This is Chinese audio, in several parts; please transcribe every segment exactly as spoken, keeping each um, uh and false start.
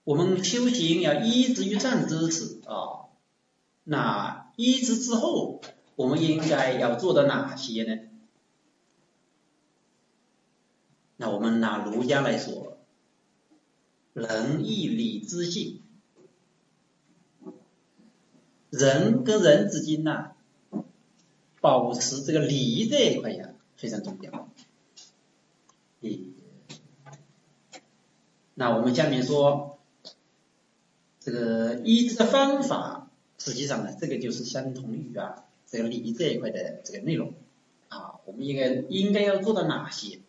我们修行要依止于善知识啊。那依止之后，我们应该要做到哪些呢？那我们拿儒家来说，仁义礼智信，人跟人之间呐、啊，保持这个礼这一块呀非常重要。嗯，那我们下面说这个依止的方法，实际上呢，这个就是相同于啊这个礼这一块的这个内容啊，我们应该应该要做到哪些？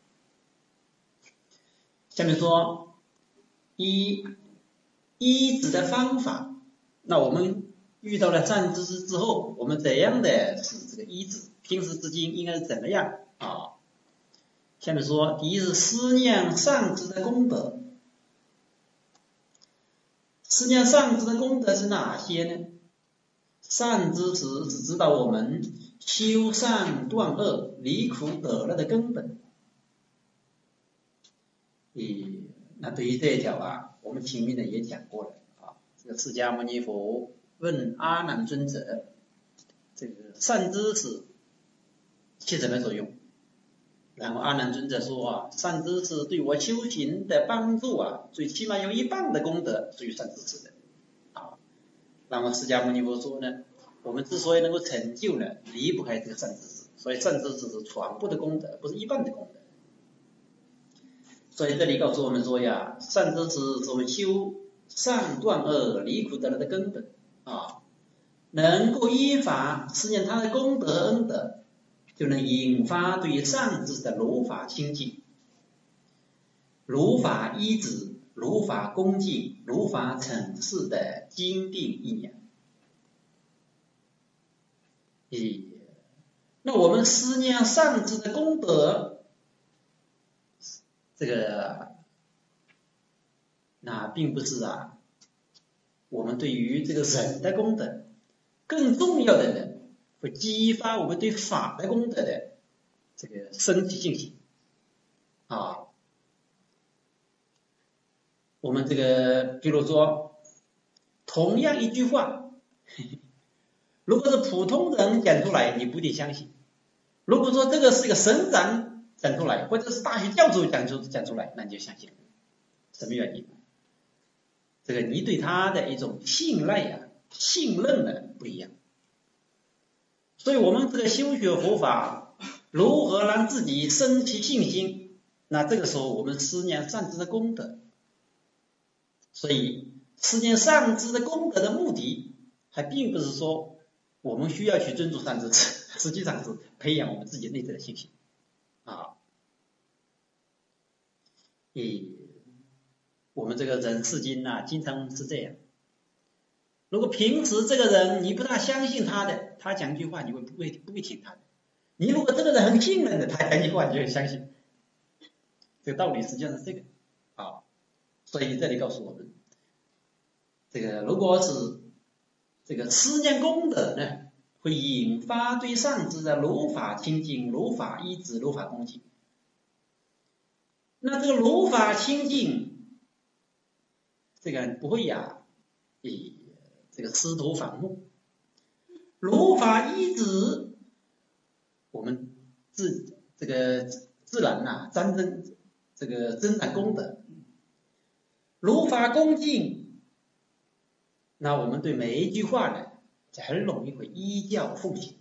下面说依依止的方法，那我们遇到了善知识之后，我们怎样的是这个依止？平时之间应该是怎么样啊？下面说，第一是思念上知的功德。思念上知的功德是哪些呢？善知识是指导我们修善断恶、离苦得乐的根本。诶，那对于这一条啊，我们前面呢也讲过了啊。这个释迦牟尼佛问阿难尊者，这个善知识起什么作用？然后阿难尊者说啊，善知识对我修行的帮助啊，最起码有一半的功德属于善知识的啊。那么释迦牟尼佛说呢，我们之所以能够成就呢，离不开这个善知识，所以善知识是全部的功德，不是一半的功德。所以这里告诉我们说呀，善知识是我们修善断恶、离苦得乐的根本啊，能够依法实现他的功德恩德，就能引发对于善知识的如法亲近、如法依止、如法恭敬、如法惩示的坚定意念。咦，那我们思念善知的功德，这个那并不是啊，我们对于这个人的功德，更重要的呢，会激发我们对法的功德的这个升起信心啊。我们这个比如说，同样一句话，如果是普通人讲出来，你不一定相信；如果说这个是一个神长讲出来，或者是大学教授讲出讲出来，那你就相信了。什么原因？这个你对他的一种信赖呀、啊、信任呢不一样。所以我们这个修学佛法，如何让自己升起信心？那这个时候我们思念善知的功德。所以思念善知的功德的目的，还并不是说我们需要去尊重善知识，实际上是培养我们自己内在的信心啊。诶，我们这个人世间呐、啊，经常是这样。如果平时这个人你不大相信他的，他讲一句话你会不会不会听他的？你如果这个人很信任的，他讲一句话你就会相信。这个道理实际上是这个啊。所以这里告诉我们，这个如果是这个思念功德呢，会引发对上知的如法亲近、如法依止、如法恭敬。那这个如法亲近，这个不会呀、啊，这个师徒反目。如法依止，我们自这个自然呐、啊，沾增这个增长功德。如法恭敬，那我们对每一句话呢，就很容易会依教奉行。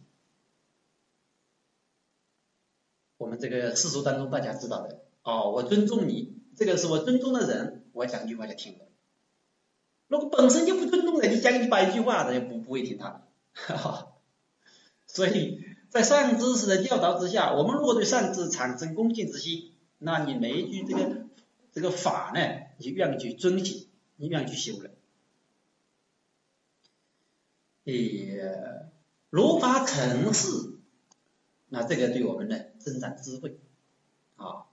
我们这个世俗当中大家知道的哦，我尊重你，这个是我尊重的人，我讲一句话就听了。如果本身就不尊重的，你讲一百句话，他就不不会听他的。所以在善知识的教导之下，我们如果对善知产生恭敬之心，那你每一句这个这个法呢，你就愿意去遵循，你愿意去修了。也如法成事，那这个对我们呢增长智慧啊，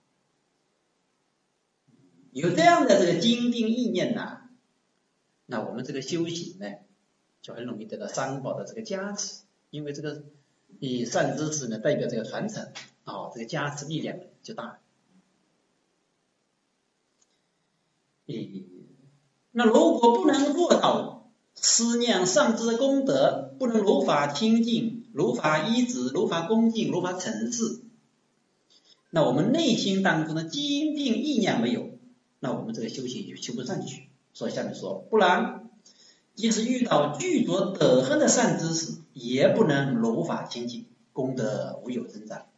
有这样的这个坚定意念呐、啊，那我们这个修行呢，就很容易得到三宝的这个加持，因为这个以善知识呢代表这个传承啊，这个加持力量就大。 那如果不能做到思念上智的功德，不能如法清净，如法依止，如法恭敬，如法承事，那我们内心当中的坚定意念没有，那我们这个修行就修不上去。所以下面说，不然即使遇到具足德行的善知识，也不能如法清净，功德无有增长。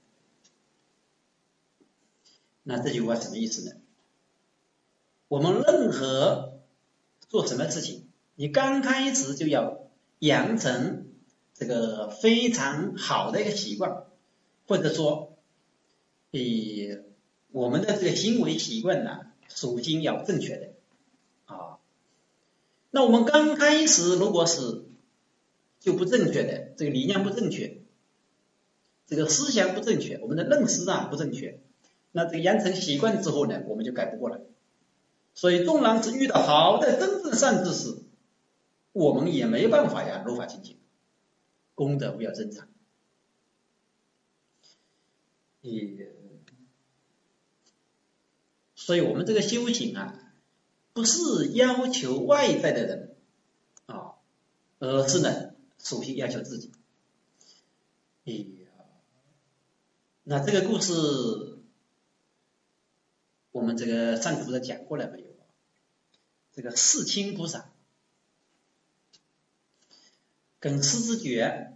那这句话什么意思呢？我们任何做什么事情，你刚开始就要养成这个非常好的一个习惯，或者说以我们的这个行为习惯呢，属性要正确的啊。那我们刚开始如果是就不正确的，这个理念不正确，这个思想不正确，我们的认识啊不正确，那这个养成习惯之后呢，我们就改不过来。所以纵然是遇到好的真正善知识，我们也没办法呀如法清净，功德无有增长。所以我们这个修行啊，不是要求外在的人啊，而是呢首先要求自己。那这个故事我们这个上次不是讲过了没有？这个世亲菩萨跟狮子觉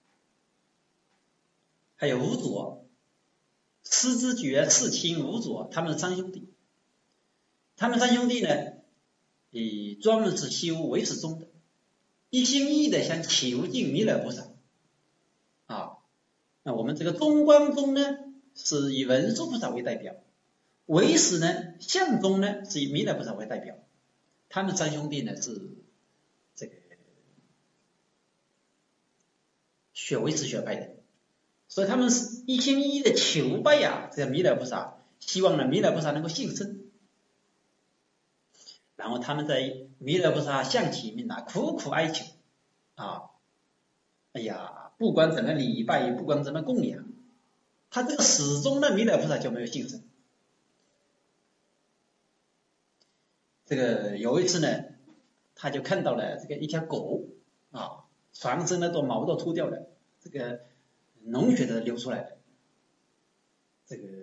还有无着，狮子觉、世亲、无着，他们是三兄弟。他们三兄弟呢，以专门是修唯识宗的，一心一意的想求进弥勒菩萨啊。那我们这个中观宗呢，是以文殊菩萨为代表，唯识呢、相宗呢是以弥勒菩萨为代表。他们三兄弟呢是这个学唯识学派的，所以他们是一心一意的求拜呀、啊，这个弥勒菩萨，希望呢弥勒菩萨能够现身。然后他们在弥勒菩萨像前面啊苦苦哀求啊，哎呀，不管怎么礼拜，不管怎么供养，他这个始终呢弥勒菩萨就没有现身。这个有一次呢，他就看到了这个一条狗啊，全身的都毛都秃掉了，这个脓血都流出来了。这个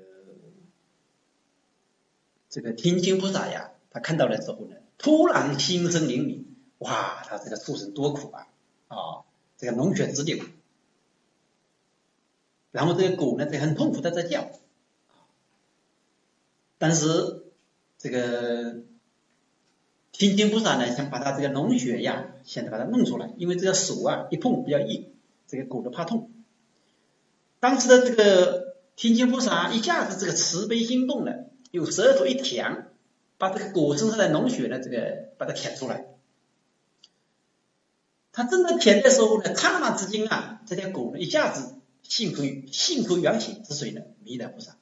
这个天亲菩萨呀，他看到了之后呢，突然心生怜悯，哇，他这个畜生多苦啊，啊，这个脓血直流。然后这个狗呢，这很痛苦的在叫，但是这个天亲菩萨呢，想把他这个脓血呀，想把它弄出来，因为这个手啊一碰比较硬，这个狗都怕痛。当时的这个天亲菩萨一下子这个慈悲心动了，用舌头一舔，把这个狗身上的脓血呢，这个把它舔出来。他正在舔的时候呢，刹那之间啊，这条狗呢一下子信口信口圆血，是谁呢？弥勒菩萨。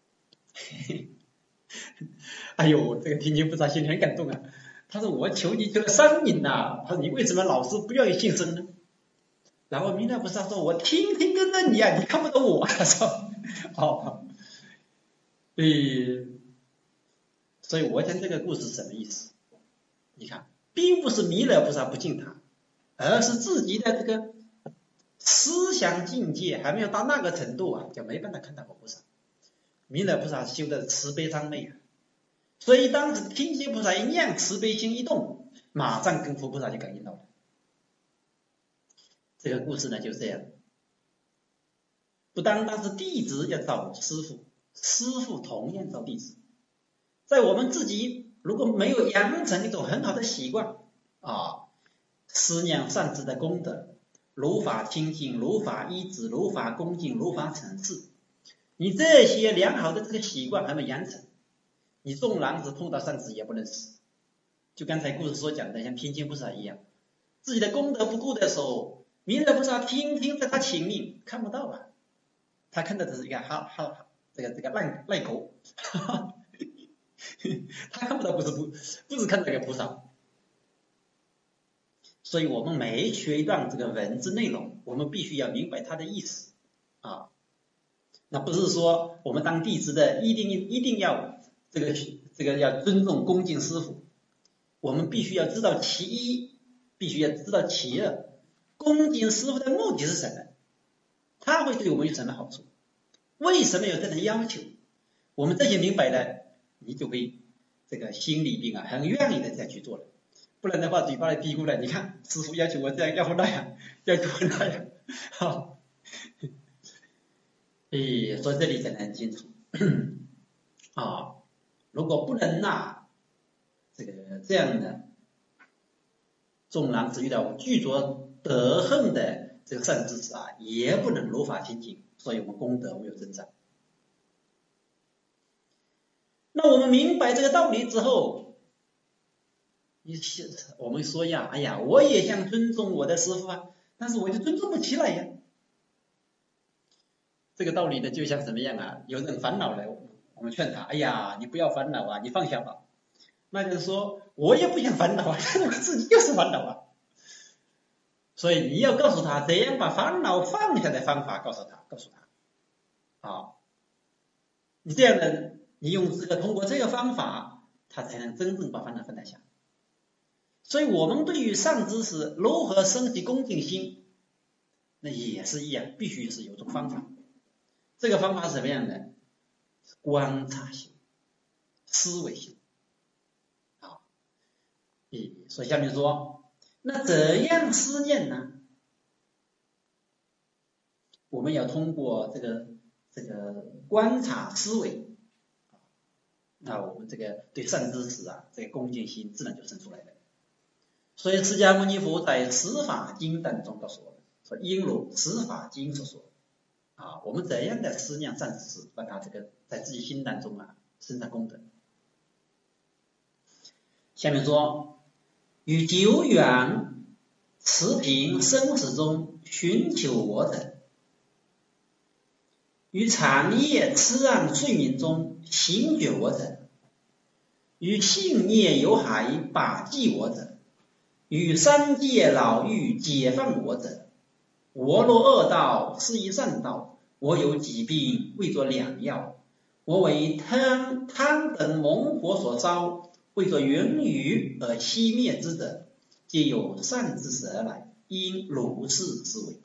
哎呦，这个天亲菩萨心里很感动啊。他说：“我求你求了三年呐，他说你为什么老是不愿意现身呢？”然后弥勒菩萨说：“我天天跟着你啊，你看不到我。”他说：“哦，诶，所以我讲这个故事什么意思？你看，并不是弥勒菩萨不敬他，而是自己的这个思想境界还没有到那个程度啊，就没办法看到佛菩萨。弥勒菩萨修的慈悲三昧啊，所以当时天亲菩萨一念慈悲心一动，马上跟佛菩萨就感应到了。这个故事呢就是这样，不单单是弟子要找师父，师父同样找弟子。在我们自己如果没有养成一种很好的习惯啊，思念善知的功德，如法清净，如法依止，如法恭敬，如法承事，你这些良好的这个习惯还没养成，你纵然是碰到善知也不能死。就刚才故事所讲的，像天亲菩萨一样，自己的功德不够的时候，弥勒菩萨天天在他前面看不到啊，他看到的是一个好好这个这个烂烂狗，他看不到不是不不是看到一个菩萨。所以我们每学一段这个文字内容，我们必须要明白它的意思啊。那不是说我们当弟子的一定一定要这个这个要尊重恭敬师父， 我们必须要知道其一，必须要知道其二。恭敬师父的目的是什么？他会对我们有什么好处？为什么有这种要求？我们这些明白了，你就会这个心里边啊很愿意的再去做了。不然的话，嘴巴里嘀咕了，你看师父要求我这样，要我那样，要求我那样，好，诶，所以这里讲得很清楚啊。如果不能呐，这个这样的，纵然是遇到具足德行的这个善知识啊，也不能如法清净，所以我们功德没有增长。那我们明白这个道理之后，你我们说呀，哎呀，我也想尊重我的师父啊，但是我就尊重不起来呀。这个道理呢，就像什么样啊？有人烦恼了，我们劝他，哎呀，你不要烦恼啊，你放下吧。那就是说，我也不想烦恼啊，但是我自己就是烦恼啊。所以你要告诉他怎样把烦恼放下的方法，告诉他，告诉他，啊，你这样的，你用这个通过这个方法，他才能真正把烦恼放得下。所以我们对于善知识如何升起恭敬心，那也是一样，必须是有种方法。这个方法是什么样的？观察性、思维性。好，所以下面说，那怎样思念呢？我们要通过这个这个观察思维，那我们这个对善知识啊，这个恭敬心自然就生出来了。所以释迦牟尼佛在《十法经》当中告诉我们，说应如《十法经》所说啊，我们怎样的思念善知识，让他这个在自己心当中啊生产功德。下面说，与久远持平生死中寻求我者，于长夜痴暗睡眠中醒觉我者，于性业有海把记我者，于三界牢狱解放我者，我若恶道是一善道，我有疾病为作良药，我为贪贪等猛火所烧，为作云雨而熄灭之者，皆有善知识而来，应如是思维。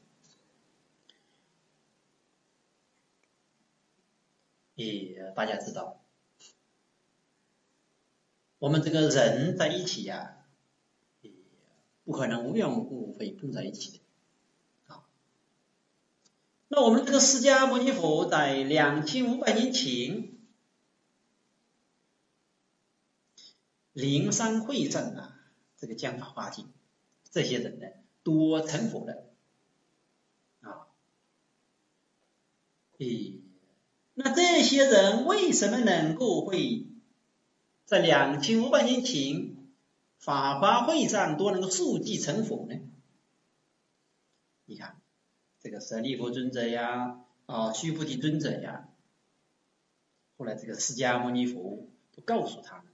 也大家知道，我们这个人在一起呀、啊，不可能无缘无故会碰在一起的。啊，那我们这个释迦牟尼佛在两千五百年前灵山会上啊，这个讲法华经，这些人呢多成佛了啊。诶，那这些人为什么能够会在两千五百年前法华会上都能够速记成佛呢？你看，这个舍利弗尊者呀，啊，须菩提尊者呀，后来这个释迦牟尼佛都告诉他们，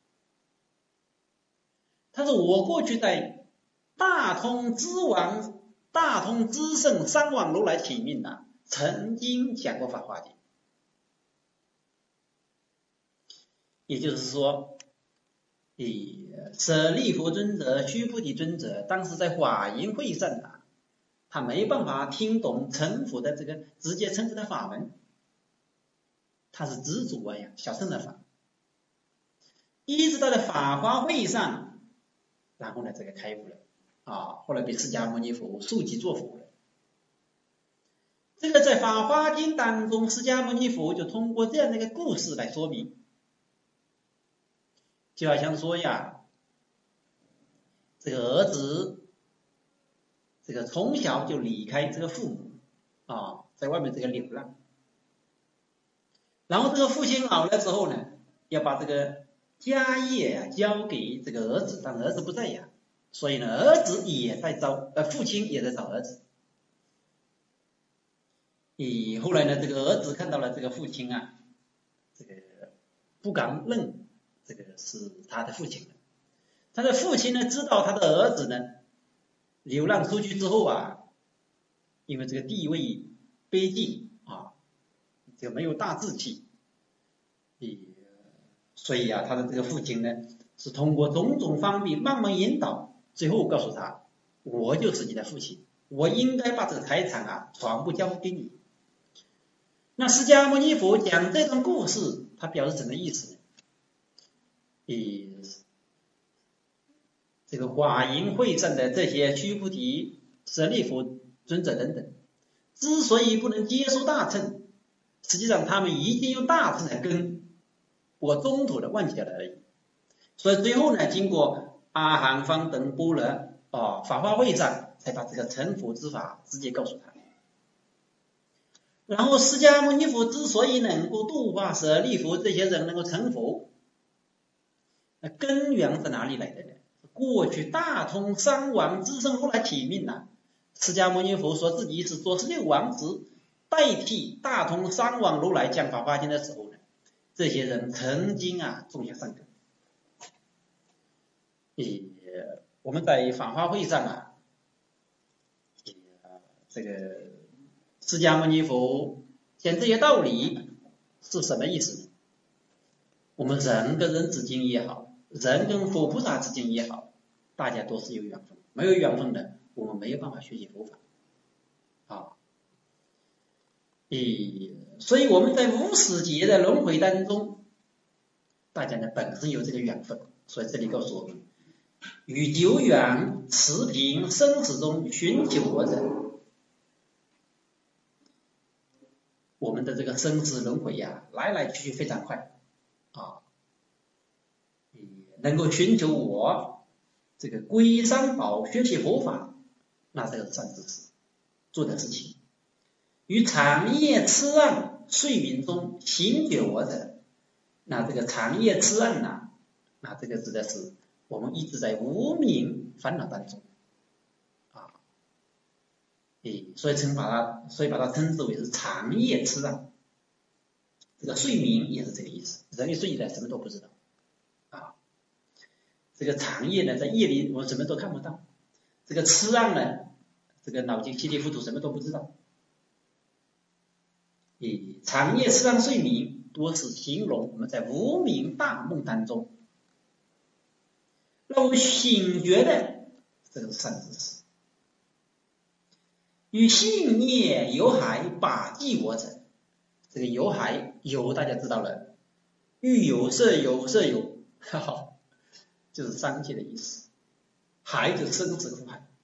他说我过去在大通知王、大通知圣三王如来请命啊，曾经讲过法华经。也就是说，舍利弗尊者、须菩提尊者当时在法云会上啊，他没办法听懂成佛的这个直接成佛的法门，他是执着呀小乘的法，一直到了法华会上，然后呢这个开悟了啊，后来被释迦牟尼佛速记作佛了。这个在法华经当中，释迦牟尼佛就通过这样的一个故事来说明。就好像说呀，这个儿子，这个从小就离开这个父母啊，在外面这个流浪，然后这个父亲老了之后呢，要把这个家业啊交给这个儿子，但儿子不在呀，所以呢，儿子也在找，呃，父亲也在找儿子。以后来呢，这个儿子看到了这个父亲啊，这个不敢认这个是他的父亲了。他的父亲呢，知道他的儿子呢流浪出去之后啊，因为这个地位卑近啊，就没有大志气，所以啊，他的这个父亲呢， 是通过种种方面慢慢引导，最后告诉他，我就是你的父亲，我应该把这个财产啊全部交给你。那释迦牟尼佛讲这段故事，他表示什么意思呢？以这个华严会上的这些须菩提、舍利弗尊者等等，之所以不能接受大乘，实际上他们已经有大乘的根，不过中途的忘记了而已。所以最后呢，经过阿含方等般若啊法华会上，才把这个成佛之法直接告诉他。然后释迦牟尼佛之所以能够度化舍利弗这些人能够成佛，那根源在哪里来的呢？过去大通三王至圣如来体命啊，释迦牟尼佛说自己是做十六王子，代替大通三王如来讲法华经的时候呢，这些人曾经啊种下善根。也我们在法华会上啊，这个释迦牟尼佛讲这些道理是什么意思呢？我们人跟人之间也好，人跟佛菩萨之间也好，大家都是有缘分，没有缘分的，我们没有办法学习佛法啊。所以我们在无始劫的轮回当中，大家呢本身有这个缘分，所以这里告诉我们，与久远持平生死中寻求我者，我们的这个生死轮回呀、啊，来来去去非常快啊，能够寻求我这个皈依三宝学习佛法，那这个善知识做的事情。于长夜痴暗睡眠中醒觉我者，那这个长夜痴暗呐、啊，那这个指的是我们一直在无明烦恼当中啊，所以称把它，所以把它称之为是长夜痴暗。这个睡眠也是这个意思，人一睡了什么都不知道啊。这个长夜呢，在夜里我什么都看不到，这个痴暗呢，这个脑筋稀里糊涂，什么都不知道。以长夜痴暗睡眠，多是形容我们在无明大梦当中，让我们醒觉的这个善知识。与信业有海把记我者，这个有海有大家知道了，欲有色有色有，哈哈，就是三界的意思。海就是生死苦海。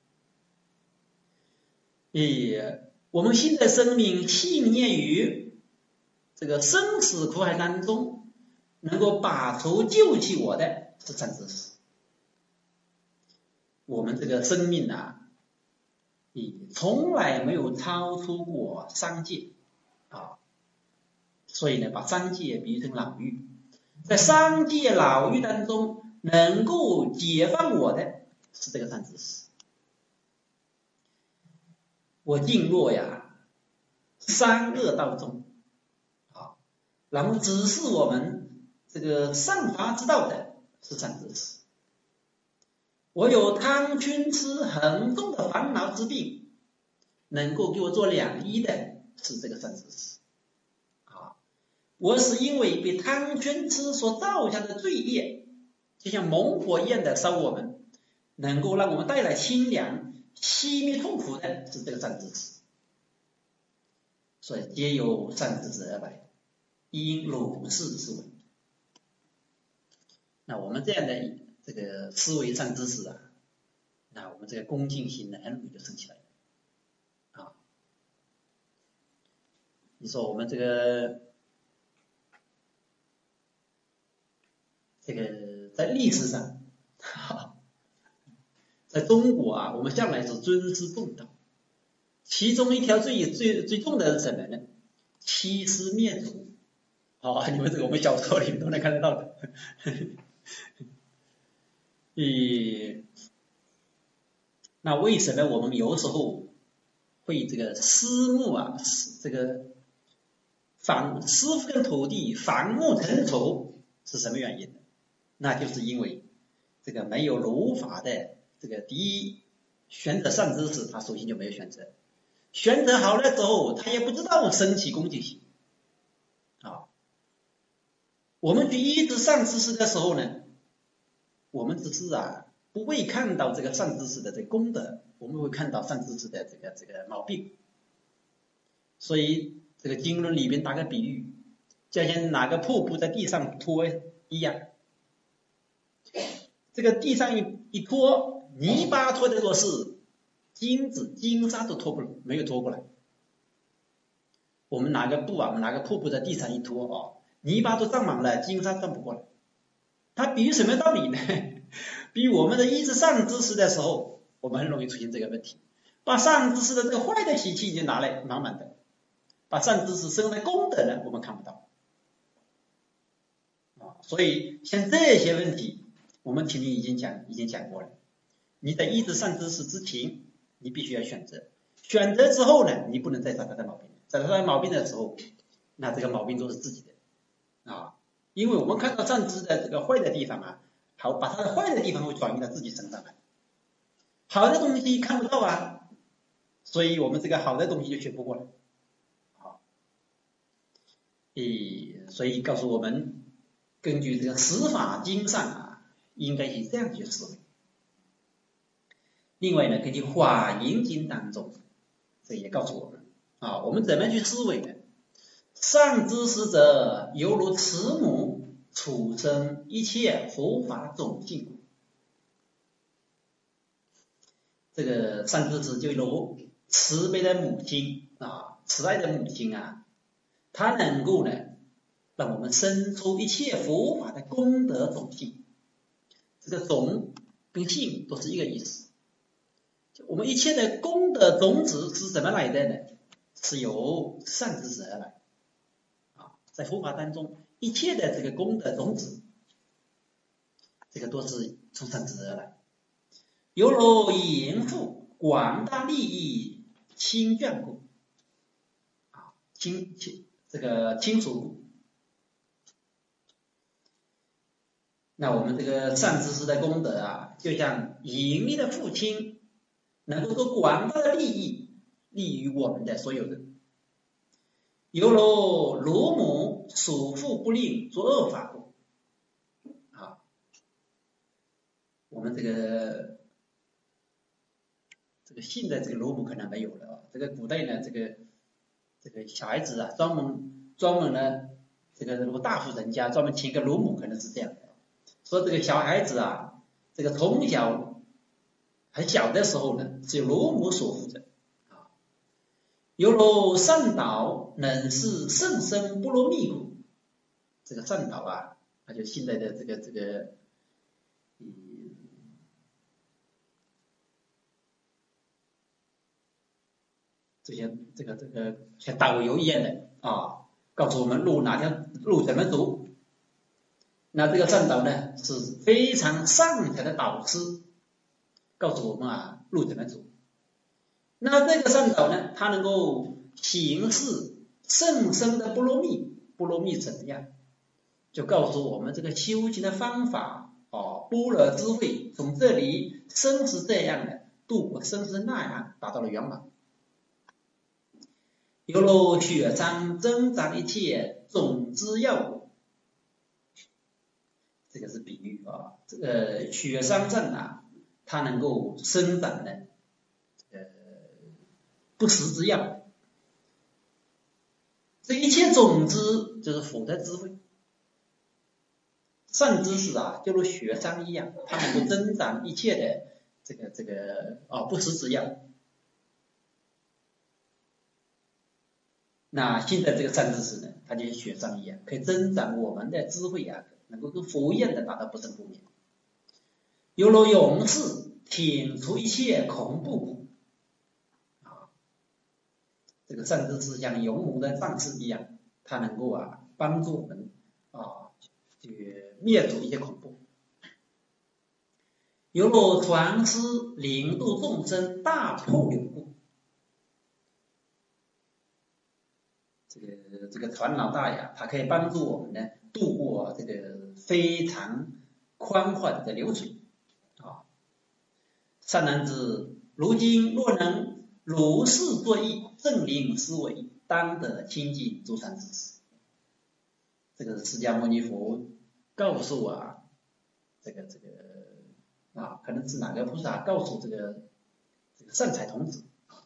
也我们现在生命信念于这个生死苦海当中，能够把头救起我的是善知识。我们这个生命啊，也从来没有超出过三界啊，所以呢，把三界比喻成牢狱，在三界牢狱当中，能够解放我的是这个善知识。我静若呀三恶道中啊，然后指示我们这个善法之道的是善知识。我有贪嗔痴很重的烦恼之病，能够给我做两医的是这个善知识啊。我是因为被贪嗔痴所造下的罪业，就像猛火一样的烧我们，能够让我们带来清凉熄灭痛苦的是这个善知识。所以皆由善知识而来，因如是思维。那我们这样的这个思维善知识啊，那我们这个恭敬心呢，很容易就升起来了啊。你说我们这个这个在历史上，在中国啊，我们向来是尊师重道，其中一条最最最重的是什么呢？欺师灭祖。好、哦，你们这个我们小说里面都能看得到的。嗯，那为什么我们有时候会这个私慕啊，这个反师父跟徒弟反目成仇是什么原因呢？那就是因为这个没有如法的这个第一选择善知识，他首先就没有选择，选择好了之后，他也不知道升起恭敬心啊。我们去依止善知识的时候呢， 我们只是啊不会看到这个善知识的这个功德，我们会看到善知识的这个这个毛病。所以这个经论里边打个比喻，就像拿个瀑布在地上拖一样，这个地上一一拖，泥巴拖得多是金子金沙都拖不没有拖过来。我们拿个布啊，我们拿个瀑布在地上一拖哦，泥巴都胀满了，金沙转不过来。它比喻什么道理呢？比喻我们的一直善知识的时候，我们很容易出现这个问题，把善知识的这个坏的习气已经拿来满满的，把善知识生的功德呢，我们看不到啊。所以像这些问题，我们前面已经讲已经讲过了。你在一直善知识之前，你必须要选择，选择之后呢，你不能再找他的毛病，找他的毛病的时候，那这个毛病都是自己的啊。因为我们看到善知识的这个坏的地方啊，好，把他的坏的地方会转移到自己身上来，好的东西看不到啊，所以我们这个好的东西就学不过来。好，诶，所以告诉我们，根据这个十法经上啊，应该是这样去思维。另外呢，根据华严经当中，这也告诉我们啊，我们怎么去思维呢？善知识者，犹如慈母处生一切佛法种性故。这个善知识就如慈悲的母亲啊，慈爱的母亲啊，它能够呢，让我们生出一切佛法的功德种性。这个种跟性都是一个意思。我们一切的功德种子是怎么来的呢？是由善知识而来。在佛法当中，一切的这个功德种子，这个都是从善知识而来。犹如严父广大利益亲眷故，啊，亲亲这个亲属故。那我们这个善知识的功德啊，就像严厉的父亲，能够做广大的利益，利于我们的所有人。犹如乳母属父不令作恶法故，啊，我们这个这个现在这个乳母可能没有了啊，这个古代呢，这个这个小孩子啊，专门专门呢，这个如果大户人家专门请一个乳母，可能是这样的，说这个小孩子啊，这个从小很小的时候呢，是由乳母所负责。犹如善导能是甚深波罗蜜故，这个善导啊，那就现在的这个这个，嗯，这些这个这个像导游一样的啊，告诉我们路哪条路怎么走。那这个善导呢，是非常上层的导师，告诉我们啊路怎么走。那这个善导呢，它能够行示甚深的波罗蜜，波罗蜜怎么样？就告诉我们这个修行的方法哦，般若智慧从这里生是这样的，度过生是那样，达到了圆满。犹如雪山增长一切种子药果，这个是比喻啊。这个雪山上啊，它能够生长的不食之药，这一切种子就是佛的智慧。善知识啊，就如雪山一样，它能够增长一切的这个这个啊不食之药。那现在这个善知识呢，它就像雪山一样，可以增长我们的智慧啊，能够跟佛一样的达到不生不灭。犹如勇士挺出一切恐怖故。这个善知识像勇猛的战士一样，他能够啊帮助我们啊去灭除一些恐怖。犹如传师领度众生大破流故，这个这个传老大呀，他可以帮助我们呢度过这个非常宽缓的流水啊。善男子，如今若能如是作意，正令思维，当得亲近诸善知识。这个是释迦牟尼佛告诉啊这个这个啊，可能是哪个菩萨告诉这个这个善财童子，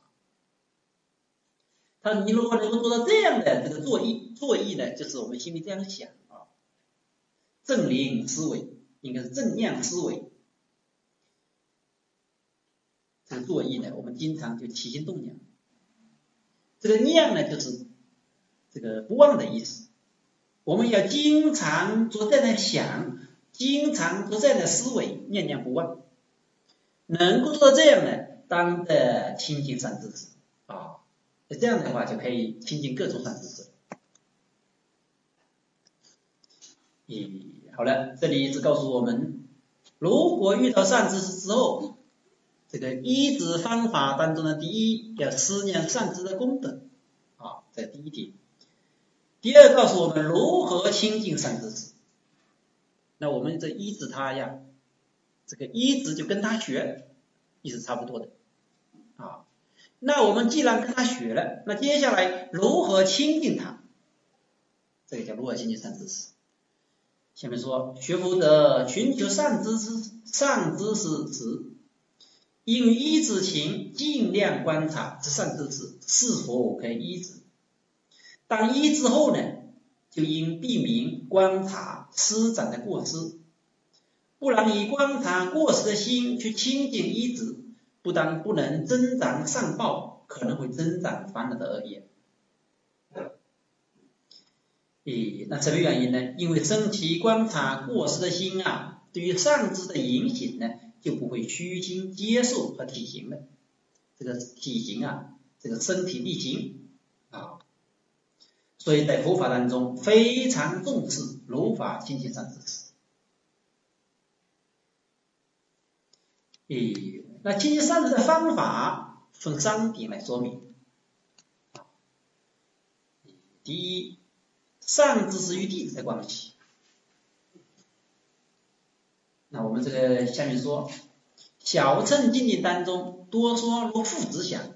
他说你如果能够做到这样的这个作意，作意呢，就是我们心里这样想啊，正灵思维，应该是正念思维。这个作意呢，我们经常就起心动念。这个念呢，就是这个不忘的意思。我们要经常做这样的想，经常做这样的思维，念念不忘。能够做到这样呢，当得亲近善知识啊。这样的话就可以亲近各种善知识。咦，好了，这里是告诉我们，如果遇到善知识之后，这个依止方法当中的第一，要思念善知的功德啊，这第一点。第二，告诉我们如何亲近善知识。那我们这依止他呀，这个依止就跟他学，意思差不多的啊。那我们既然跟他学了，那接下来如何亲近他？这个叫如何亲近善知识。下面说，学佛者寻求善知识，善知识时，应依止情，尽量观察这善知识是否可以依止。当依止后呢，就应避免观察施展的过失，不然以观察过失的心去亲近依止，不但不能增长善报，可能会增长烦恼的恶业。诶，那什么原因呢？因为升起观察过失的心啊，对于善知的影响呢，就不会虚心接受和体行了。这个体行啊，这个身体力行啊，所以在佛法当中非常重视如法亲近善知识。诶，那亲近善知的方法分三点来说明。第一，善知识与弟子的关系。那我们这个下面说，小乘经典当中多说如父子想，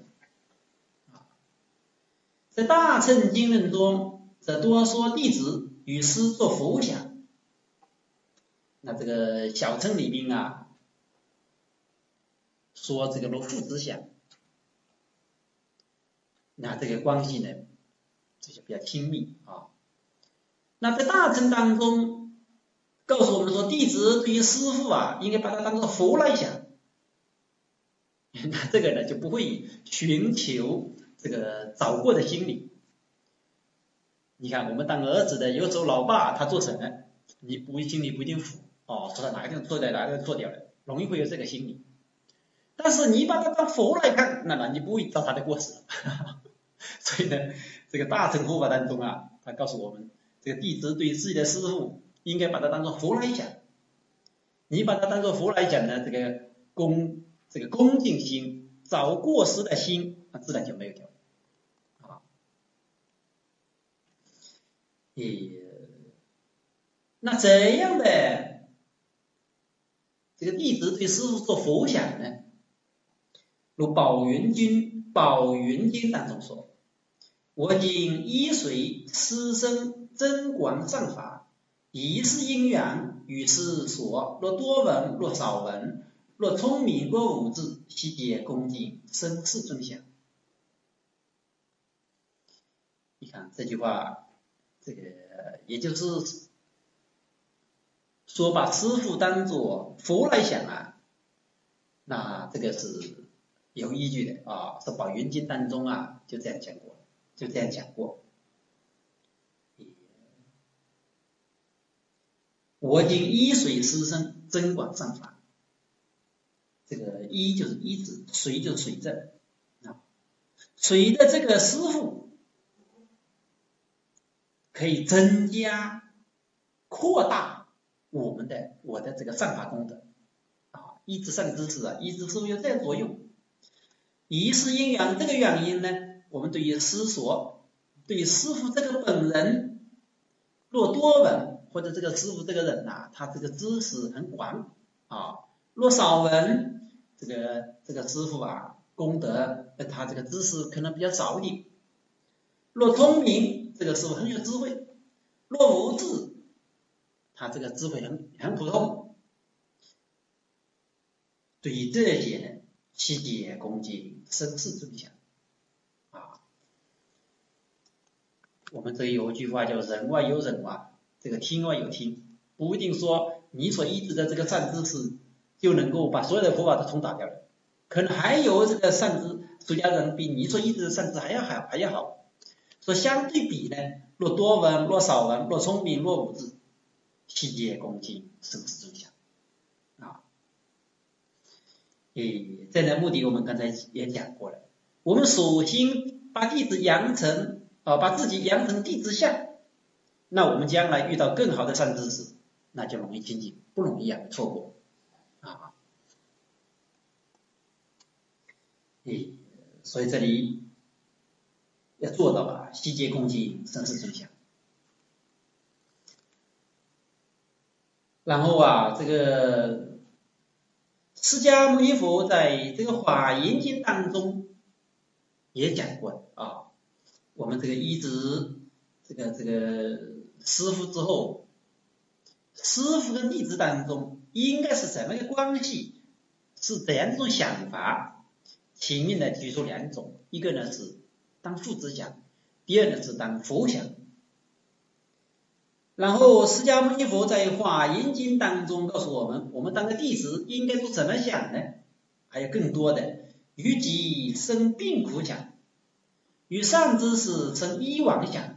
在大乘经论中则多说弟子与师做佛想。那这个小乘里面啊，说这个如父子想，那这个关系呢，这就比较亲密啊。那在大乘当中，告诉我们说，弟子对于师父啊，应该把他当作佛来想。那这个呢，就不会寻求这个找过的心理。你看，我们当儿子的，有时候老爸他做成了，你不心里不一定服哦，说他哪个地方错掉，哪个地方错掉了，容易会有这个心理。但是你把他当佛来看，那么你不会找他的过失。所以呢，这个大乘佛法当中啊，他告诉我们，这个弟子对自己的师父应该把他当作佛来讲。你把他当作佛来讲呢，这个恭这个恭敬心、找过失的心，那自然就没有掉啊。也，那怎样的这个弟子对师父做佛想呢？如宝云经宝云经当中说，我今依随师生增广善法，以是因缘与师所，若多闻若少闻，若聪明若无智，悉皆恭敬生世尊想。你看这句话，这个也就是说把师父当作佛来想啊，那这个是有依据的啊，是宝云经当中啊就这样讲过，就这样讲过。我今依随师生增广善法，这个依就是依止，随就是随着啊，随着这个师父可以增加扩大我们的我的这个善法功德啊，依止善知识啊，依止师父有这样作用。以是因缘，这个原因呢，我们对于师所，对于师父这个本人，若多闻，或者这个师父这个人呐、啊，他这个知识很广啊；若少闻，这个这个师父啊，功德他这个知识可能比较少一点；若聪明，这个师父很有智慧；若无智，他这个智慧很很普通对于这些呢，悉皆恭敬，生死尊享啊。我们这里有一句话叫人外有人啊，这个天外有天，不一定说你所依止的这个善知识就能够把所有的佛法都通达掉了，可能还有这个善知出家人比你所依止的善知还要好，还要好。所以相对比呢，若多闻，若少闻，若聪明，若无智，悉皆恭敬，生死尊享啊。诶，这样的目的我们刚才也讲过了。我们首先把弟子养成啊，把自己养成弟子相，那我们将来遇到更好的善知识，那就容易亲近，不容易啊错过啊。诶，所以这里要做到啊，悉皆恭敬，生死尊享。然后啊，这个释迦牟尼佛在这个《华严经》当中也讲过啊，我们这个依止这个这个师父之后，师父跟弟子当中应该是什么个关系？是怎样一种想法？前面呢举出两种，一个呢是当父子想，第二呢是当佛想。然后释迦牟尼佛在《华严经》当中告诉我们，我们当个弟子应该做怎么想呢？还有更多的，于己生病苦想，与善知识生医王想。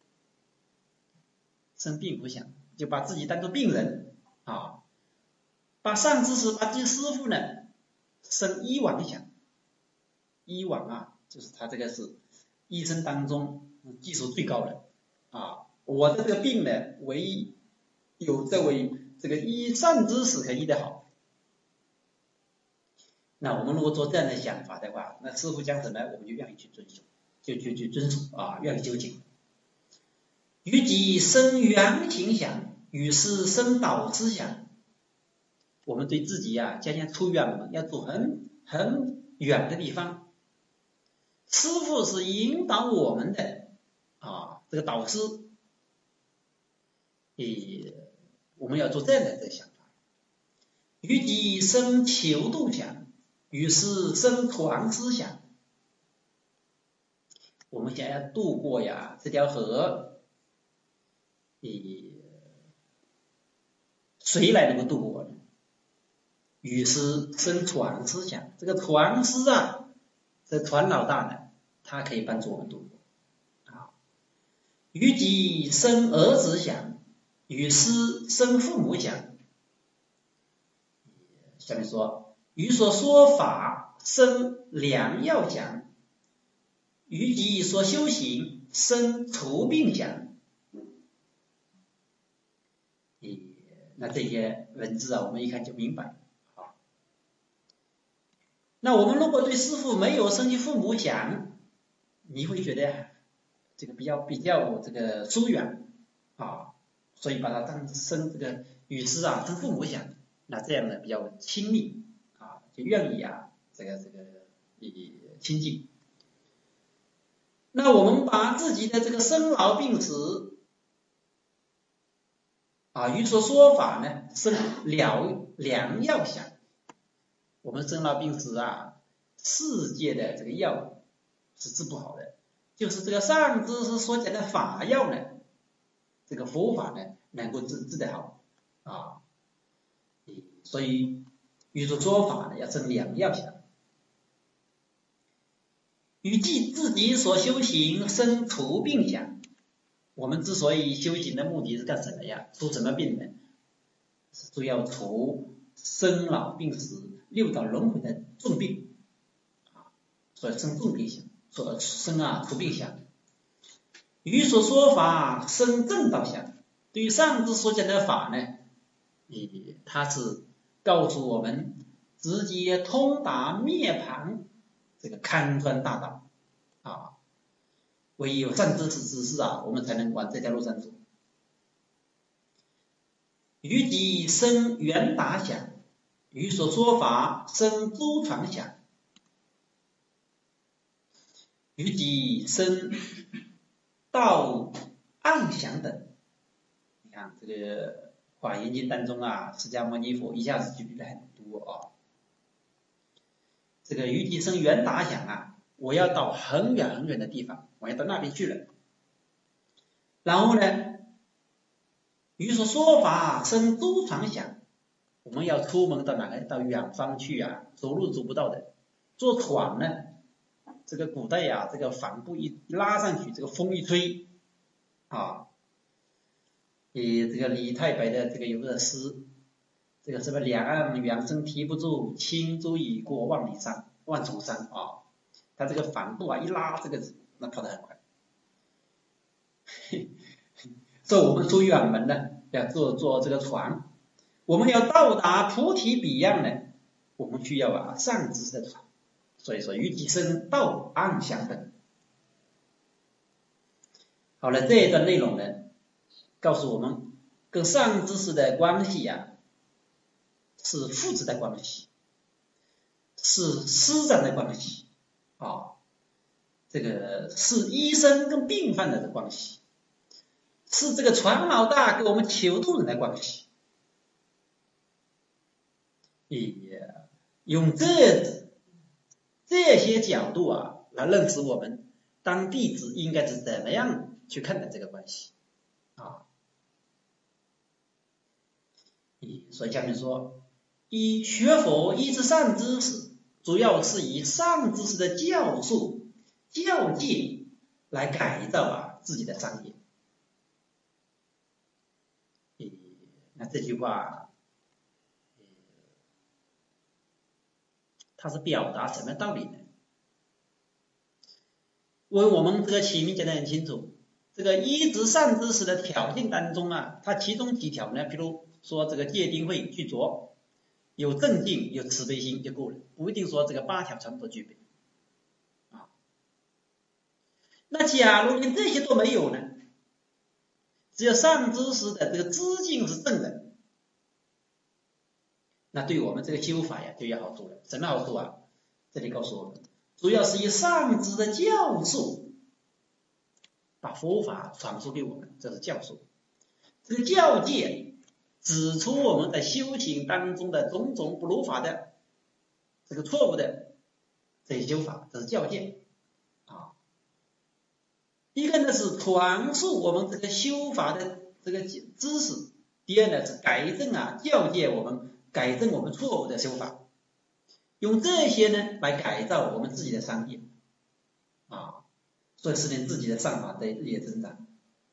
生病苦想，就把自己当作病人啊，把善知识，把这师父呢生医王想。医王啊，就是他这个是医生当中技术最高的啊。我的这个病呢，唯一有这位这个医善知识可医得好。那我们如果做这样的想法的话，那师父讲什么，我们就愿意去遵守，就去去遵守啊，愿意究竟。于己生原形想，与师生导师想。我们对自己呀、啊，将要出远门，要走很很远的地方，师父是引导我们的啊，这个导师。诶，我们要做这样的这个想法。于己生求度想，与师生传师想。我们想要渡过呀这条河，诶，谁来能够渡过呢？与师生传师想。这个传师啊，这传老大呢，他可以帮助我们渡过啊。于己生儿子想，与师生父母想。下面说，于所说法生良药想，于己所修行生除病想。那这些文字啊，我们一看就明白啊。那我们如果对师父没有生起父母想，你会觉得这个比较比较这个疏远啊，所以把它当生这个与师啊生父母想，那这样呢比较亲密啊，就愿意啊这个这个以亲近。那我们把自己的这个生老病死啊，于所说法呢，生疗良药想。我们生老病死啊，世界的这个药是治不好的，就是这个上知识所讲的法药呢，这个佛法呢，能够治治得好啊。所以于所说法呢，要生良药想。与即自己所修行生除病想。我们之所以修行的目的是干什么呀？除什么病呢？是要除生老病死六道轮回的重病啊，所以生重病想，所生啊除病想。于所说法生正道想。对于上次所讲的法呢，它是告诉我们直接通达涅槃这个开端大道啊。唯有善知识指示啊，我们才能往这条路上走。于己生圆达想，于所说法生周传想，于己生道暗想等。你看这个华严经当中啊，释迦牟尼佛一下子举例了很多啊。 这个虞姬生原打想啊，我要到很远很远的地方，我要到那边去了。然后呢，虞说说法生舟船想，我们要出门到哪个到远方去啊，走路走不到的，坐船呢，这个古代呀、啊，这个帆布一拉上去，这个风一吹啊，以这个李太白的这个有个诗，这个什么两岸猿声啼不住，轻舟已过万里山，万重山啊，他这个帆布啊一拉，这个那跑得很快。所以我们出远门呢，要坐坐这个船，我们要到达菩提彼岸呢，我们需要啊上知识的船。所以说虞姬生到岸相等。好了，这一段内容呢，告诉我们跟上知识的关系呀、啊，是父子的关系，是师长的关系啊，这个是医生跟病患的关系，是这个船老大跟我们求助人的关系。也用这这些角度啊，来认识我们当弟子应该是怎么样去看待这个关系啊。所以下面说，一学佛一知善知识，主要是以上知识的教授教诫来改造啊自己的商业。那这句话它是表达什么道理呢？为我们这个起名讲得很清楚，这个一知善知识的条件当中啊，它其中几条呢，比如说这个戒定慧具足，有正定有慈悲心就够了，不一定说这个八条全部都具备啊。那假如连这些都没有呢，只有上知识的这个知境是正的，那对我们这个修法呀就有好处了。什么好处啊？这里告诉我们，主要是以上知的教授把佛法传授给我们，这是教授。这个教诫指出我们在修行当中的种种不如法的这个错误的这些修法，这是教诫啊。一个呢是传授我们这个修法的这个知识，第二呢是改正啊教诫我们改正我们错误的修法，用这些呢来改造我们自己的商业啊，所以使得自己的善法在日益增长。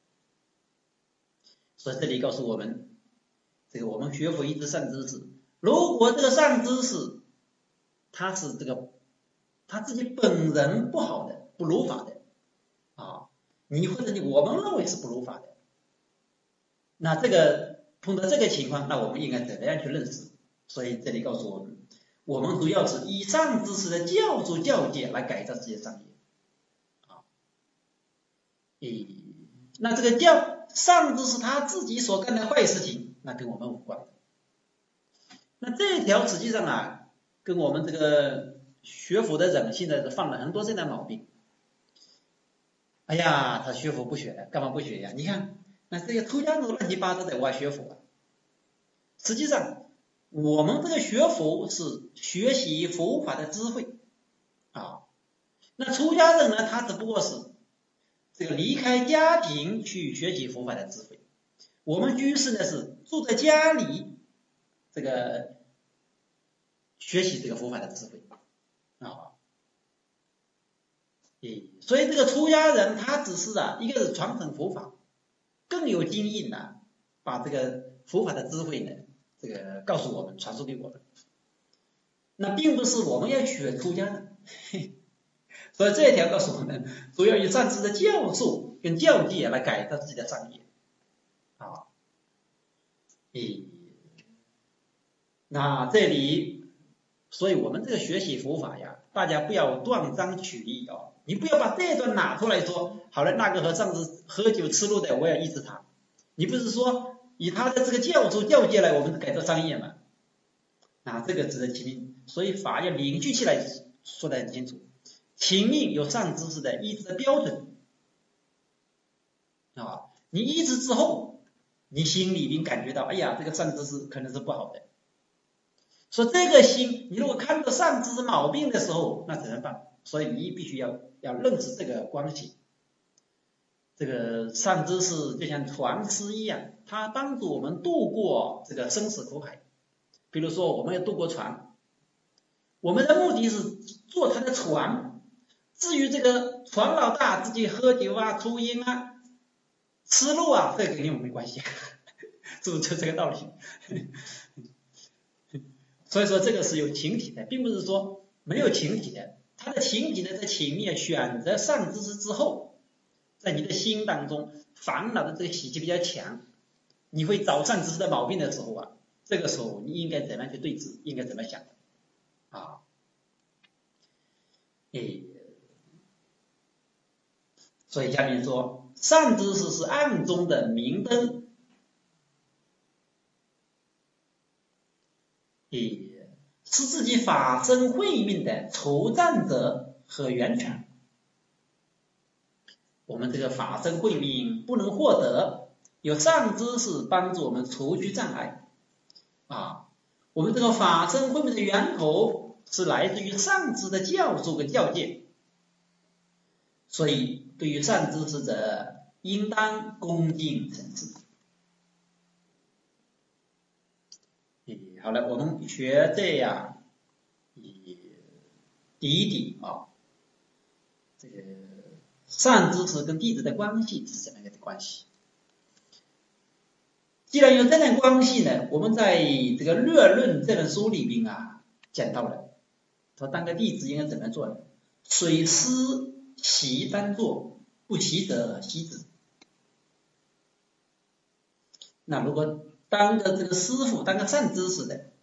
所以这里告诉我们，这个我们学佛一知善知识，如果这个善知识他是这个他自己本人不好的不如法的啊，你或者你我们认为是不如法的，那这个碰到这个情况，那我们应该怎么样去认识？所以这里告诉我们，我们主要是以上知识的教授教诫来改造自己的商业啊。诶，那这个教上知识他自己所干的坏事情，那跟我们无关。那这条实际上啊，跟我们这个学佛的人现在是犯了很多这样的毛病。哎呀，他学佛不学了，干嘛不学呀？你看，那这些出家人乱七八糟的，我还学佛啊。实际上，我们这个学佛是学习佛法的智慧啊。那出家人呢，他只不过是这个离开家庭去学习佛法的智慧。我们居士呢是住在家里，这个学习这个佛法的智慧啊。所以这个出家人他只是啊，一个是传承佛法，更有经验呢，把这个佛法的智慧呢，这个告诉我们，传授给我们。那并不是我们要学出家人，所以这一条告诉我们，主要以上知的教授跟教诫来改造自己的商业啊。诶，那这里，所以我们这个学习佛法呀，大家不要断章取义啊。你不要把这段拿出来说，好了，那个和尚是喝酒吃肉的，我要依止他。你不是说以他的这个教授教诫来我们改造商业嘛？啊，这个值得其名。所以法要凝聚起来，说得很清楚。情命有上知识的依止的标准啊，你依止之后，你心里边感觉到，哎呀，这个上知识可能是不好的。 说这个心，你如果看到上知识毛病的时候，那怎么办？所以你必须要要认识这个关系。这个上知识就像船师一样，它帮助我们渡过这个生死苦海。比如说，我们要渡过船，我们的目的是坐他的船。至于这个船老大自己喝酒啊、抽烟啊、吃肉啊，这个跟我们没关系，是不是就这个道理？所以说这个是有情体的，并不是说没有情体的。它的情体呢，在前面选择上知识之后，在你的心当中烦恼的这个习气比较强，你会找上知识的毛病的时候啊，这个时候你应该怎么样去对治，应该怎么想啊？诶，所以下面说，上知识是暗中的明灯，诶，是自己法身慧命的筹占者和源泉。我们这个法身慧命不能获得，有上知识帮助我们除去障碍啊。我们这个法身慧命的源头是来自于上知的教授跟教诫，所以对于上知识者，应当恭敬诚挚。好了，我们学这样第一点啊，这个上知识跟弟子的关系是什么样的关系？既然有这样的关系呢，我们在这个《略论》这本书里边啊讲到了，说当个弟子应该怎么做呢？水师习当作，不习者习之。那如果当个这个师傅，当个上知识的，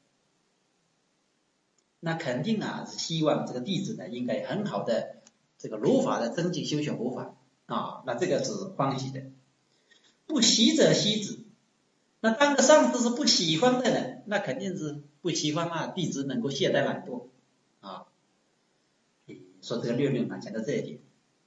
那肯定啊是希望这个弟子呢应该很好的这个如法的增进修学佛法啊，那这个是欢喜的。不习者习之。那当个上司是不喜欢的呢，那肯定是不喜欢啊，弟子能够懈怠懒惰啊。说这个略论啊，讲到这一点。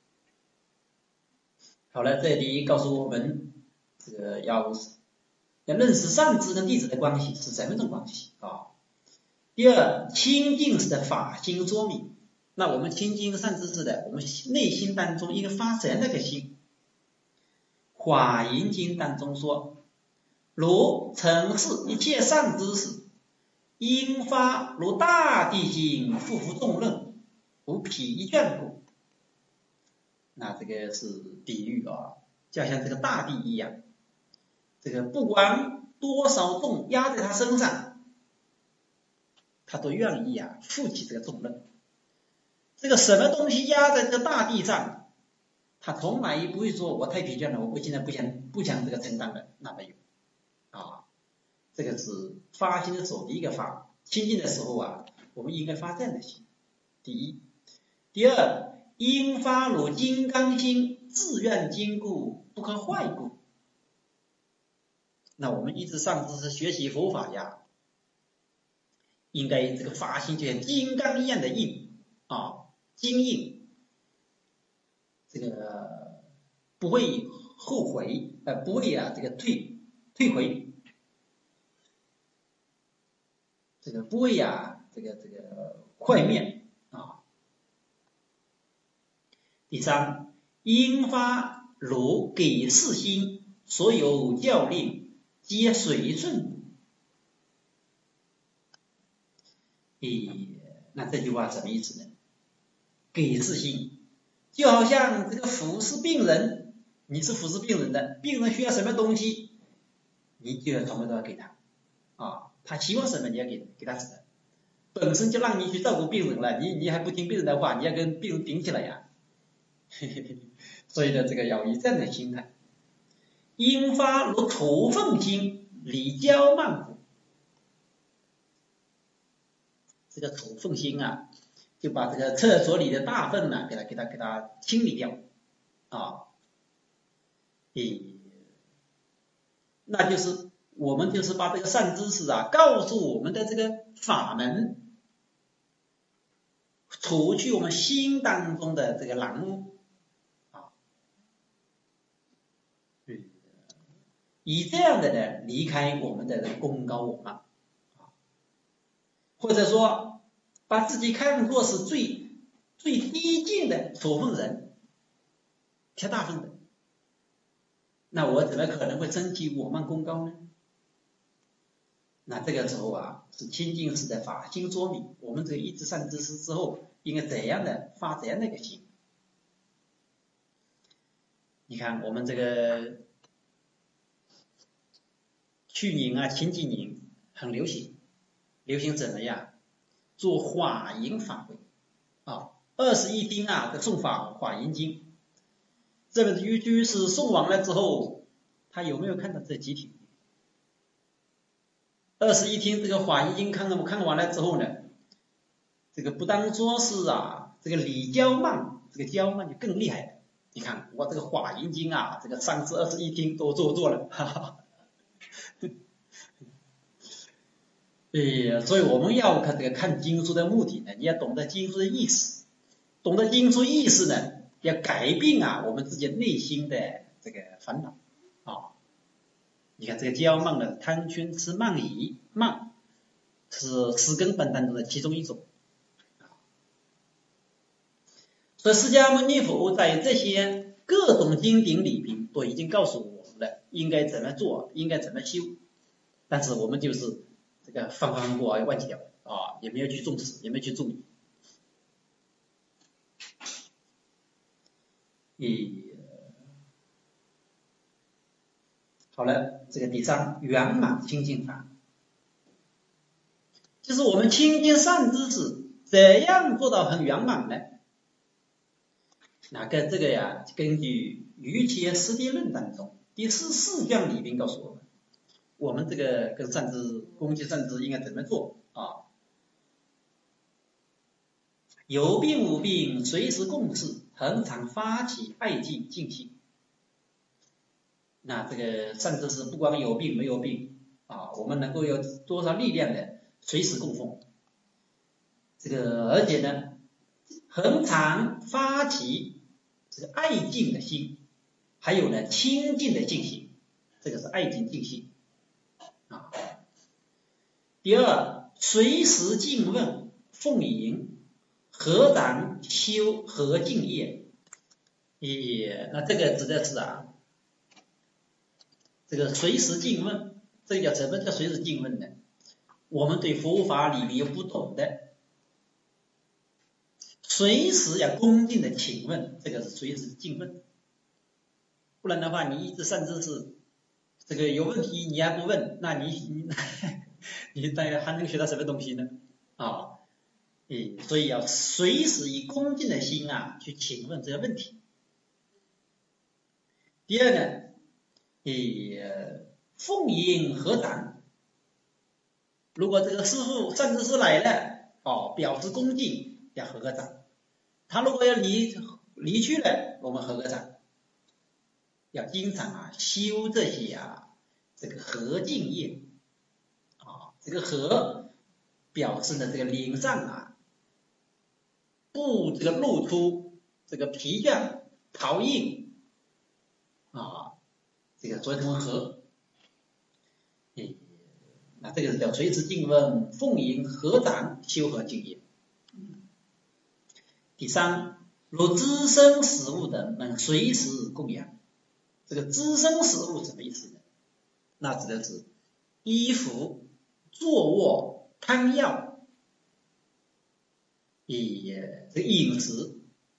好了，这里告诉我们，这个要要认识上知跟弟子的关系是什么种关系啊？第二，清净时的法心说明。那我们清净上知识的，我们内心当中应该发什么个心？华严经当中说，如尘世一切上知识，应发如大地心，负负重任，无疲倦故。那这个是比喻啊，就像这个大地一样，这个不管多少重压在他身上，他都愿意啊负起这个重任。这个什么东西压在这个大地上，他从来也不会说我太疲倦了，我现在不想不想这个承担了，那没有啊。这个是发心的时候第一个发，清净的时候啊，我们应该发这样的心。第一，第二，应发如金刚心，自愿坚固，不可坏故。那我们一直上知识学习佛法呀，应该这个发心就像金刚一样的硬啊，坚硬，这个不会后悔，呃，不会啊，这个退退回，这个不会呀，这个这个坏面啊。第三，应发如给事心，所有教令皆随顺。诶，那这句话什么意思呢？给事心，就好像这个服侍病人，你是服侍病人的，病人需要什么东西，你就要什么都要给他啊，他希望什么你要给给他什么，本身就让你去照顾病人了，你你还不听病人的话，你要跟病人顶起来呀。所以呢，这个要以这样的心态，应发如土凤心，理交慢苦。这个土凤心啊，就把这个厕所里的大粪呢、啊，给它给它给它清理掉啊。诶，那就是我们就是把这个善知识啊，告诉我们的这个法门，除去我们心当中的这个拦污啊，以这样的呢离开我们的功高我慢。 或者说把自己看作是最最低贱的处分人，贴大分的，那我怎么可能会争取我慢功高呢？那这个时候啊，是清净寺的法心说明，我们这个一至善知识之后，应该怎样的发怎样的一个心。你看我们这个去年啊，前几年很流行，流行怎么样？做华严法会啊，二十一天啊的诵法华严经。这个居居士诵完了之后，他有没有看到这集体？二十一天这个华严经看了看完了之后呢，这个不当说是啊，这个李娇曼，这个娇曼就更厉害了。你看我这个华严经啊，这个上次二十一天都做做了，哈哈。哎，所以我们要看这个看经书的目的呢，你要懂得经书的意思，懂得经书意思呢，要改变啊我们自己内心的这个烦恼啊。你看这个骄慢的贪嗔痴慢疑，慢是十根本当中的其中一种。所以释迦牟尼佛在这些各种经典里边都已经告诉我们了，应该怎么做，应该怎么修，但是我们就是这个放放过忘记掉啊，也没有去重视，也没有去注意。咦，好了，这个第三圆满清净法，就是我们清净善知识怎样做到很圆满呢？那个这个呀，根据《瑜伽师地论》当中第十四卷里边告诉我们，我们这个跟善知攻击善知应该怎么做啊？有病无病，随时共事，恒常发起爱敬尽心。那这个善知识不管有病没有病啊，我们能够有多少力量的随时供奉。这个而且呢，恒常发起这个爱敬的心，还有呢清净的净心，这个是爱敬净心啊。第二，随时敬问奉迎，合掌修和敬业。也那这个指的是啊，这个随时敬问，这个叫什么叫随时敬问呢？我们对佛法里面有不懂的，随时要恭敬的请问，这个是随时敬问。不然的话，你一直善知识这个有问题你还不问，那你你你大概还能学到什么东西呢？啊，诶，所以要随时以恭敬的心啊去请问这个问题。第二呢，诶，奉迎合掌。如果这个师父善知识来了，哦，表示恭敬要合个掌。他如果要离离去了，我们合个掌。要经常啊修这些啊这个和敬业啊，这个和表示呢这个脸上啊不这个露出这个疲倦陶印啊，这个所以称为和。诶，那这个叫随时敬问奉迎合掌修和敬业。第三，如资生食物等能随时供养。这个资生食物什么意思呢？那指的是衣服、坐卧、汤药，也这个饮食，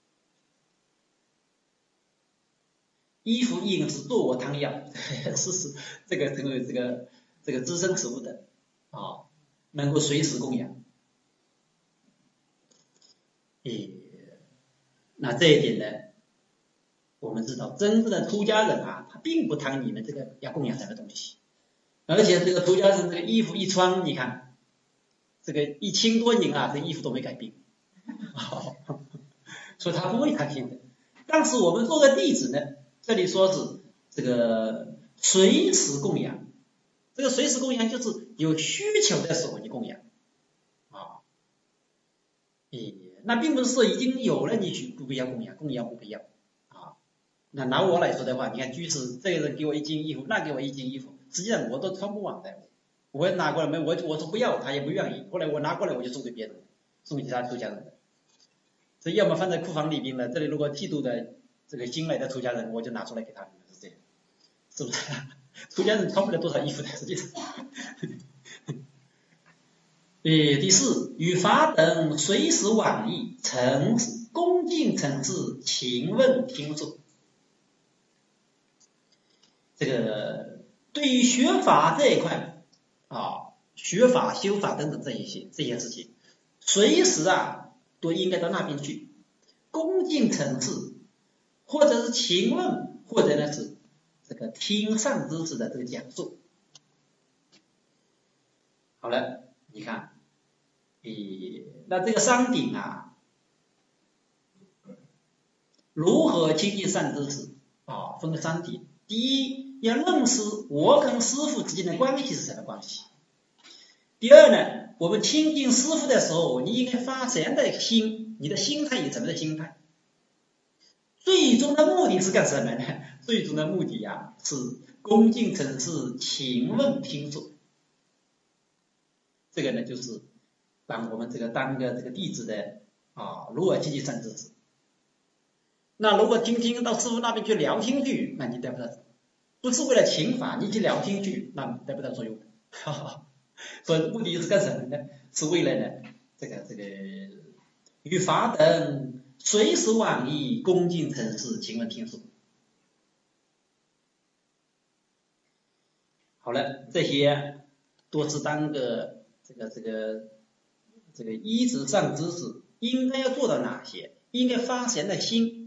衣服、饮食、坐卧、汤药，是是这个这个这个这个资生食物的啊，能够随时供养。诶，那这一点呢？我们知道，真正的出家人啊，他并不谈你们这个要供养什么东西，而且这个出家人这个衣服一穿，你看，这个一千多年啊，这衣服都没改变，所以他不会贪心的。但是我们做的弟子呢，这里说是这个随时供养，这个随时供养就是有需求的时候你供养啊，诶，那并不是说已经有了你去不必要供养，供养不必要。那拿我来说的话，你看居士这个人给我一件衣服，那给我一件衣服，实际上我都穿不完的我拿过来没，我我说不要，他也不愿意。后来我拿过来我就送给别人，送给其他出家人。所以要么放在库房里边的，这里如果剃度的这个新来的出家人，我就拿出来给他们，是这样，是不是？出家人穿不了多少衣服的，实际上。呃，第四，与法等随时往诣，诚恭敬诚挚，勤问听说。这个对于学法这一块啊，学法、修法等等这一些这些事情，随时啊都应该到那边去，恭敬诚挚，或者是勤问，或者呢是这个听上知识的这个讲述。好了，你看。诶，那这个山顶啊，如何亲近善知识啊？分个三点。第一，要认识我跟师父之间的关系是什么关系。第二呢，我们亲近师父的时候，你应该发谁的心，你的心态有什么的心态？最终的目的是干什么呢？最终的目的啊，是恭敬诚挚，勤问听说。这个呢，就是当我们这个当个这个弟子的啊，如何亲近善知识。那如果听听到师父那边去聊天去，那你得不到，不是为了请法，你去聊天去，那得不到作用。哈哈，所以目的是干什么呢？是为了呢，这个这个与法等随时往诣，恭敬诚挚，勤问听说。好了，这些都是当个这个这个这个依止善知识应该要做到哪些，应该发闲的心。